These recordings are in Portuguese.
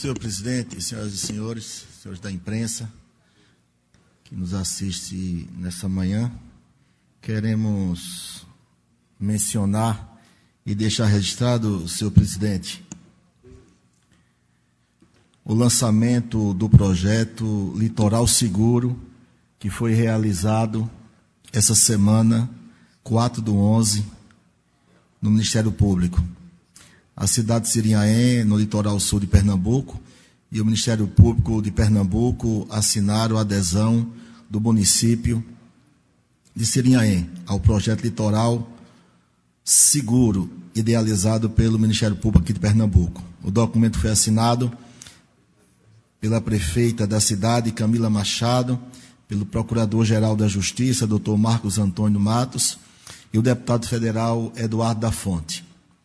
Senhor presidente, senhoras e senhores da imprensa que nos assiste nessa manhã, queremos mencionar e deixar registrado, senhor presidente, o lançamento do projeto Litoral Seguro, que foi realizado essa semana, 4/11, no Ministério Público. A cidade de Sirinhaém, no litoral sul de Pernambuco, e o Ministério Público de Pernambuco assinaram a adesão do município de Sirinhaém ao projeto Litoral Seguro, idealizado pelo Ministério Público aqui de Pernambuco. O documento foi assinado pela prefeita da cidade, Camila Machado, pelo Procurador-Geral da Justiça, Dr. Marcos Antônio Matos, e o deputado federal Eduardo da Fonte.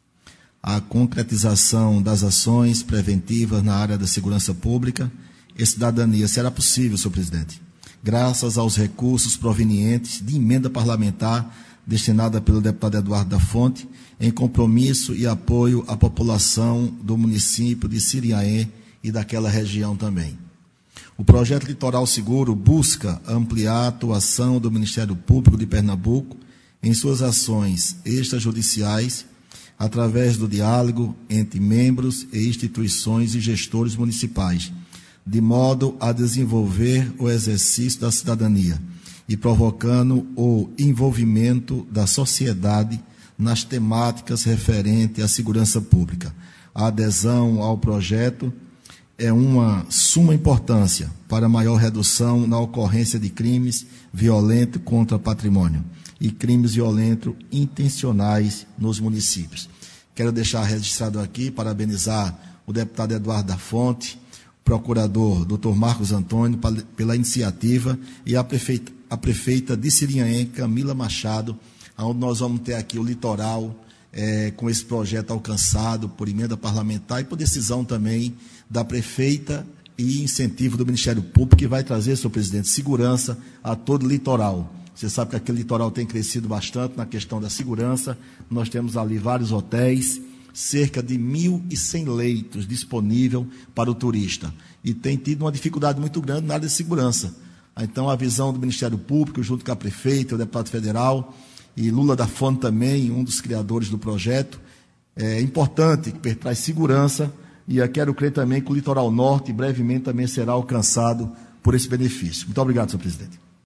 A concretização das ações preventivas na área da segurança pública e cidadania será possível, senhor presidente, graças aos recursos provenientes de emenda parlamentar destinada pelo deputado Eduardo da Fonte, em compromisso e apoio à população do município de Sirinhaém e daquela região também. O projeto Litoral Seguro busca ampliar a atuação do Ministério Público de Pernambuco em suas ações extrajudiciais, através do diálogo entre membros e instituições e gestores municipais, de modo a desenvolver o exercício da cidadania e provocando o envolvimento da sociedade nas temáticas referentes à segurança pública. A adesão ao projeto é uma suma importância para maior redução na ocorrência de crimes violentos contra patrimônio e crimes violentos intencionais nos municípios. Quero deixar registrado aqui, parabenizar o deputado Eduardo da Fonte, o procurador Dr. Marcos Antônio, pela iniciativa, e a prefeita de Sirinhaém, Camila Machado, onde nós vamos ter aqui o litoral, com esse projeto alcançado por emenda parlamentar e por decisão também da prefeita e incentivo do Ministério Público, que vai trazer, senhor presidente, segurança a todo o litoral. Você sabe que aquele litoral tem crescido bastante na questão da segurança. Nós temos ali vários hotéis, cerca de 1.100 leitos disponíveis para o turista. E tem tido uma dificuldade muito grande na área de segurança. Então, a visão do Ministério Público, junto com a prefeita, o deputado federal, e Lula da Fonte também, um dos criadores do projeto, é importante, que traz segurança, e eu quero crer também que o litoral norte, brevemente, também será alcançado por esse benefício. Muito obrigado, senhor presidente.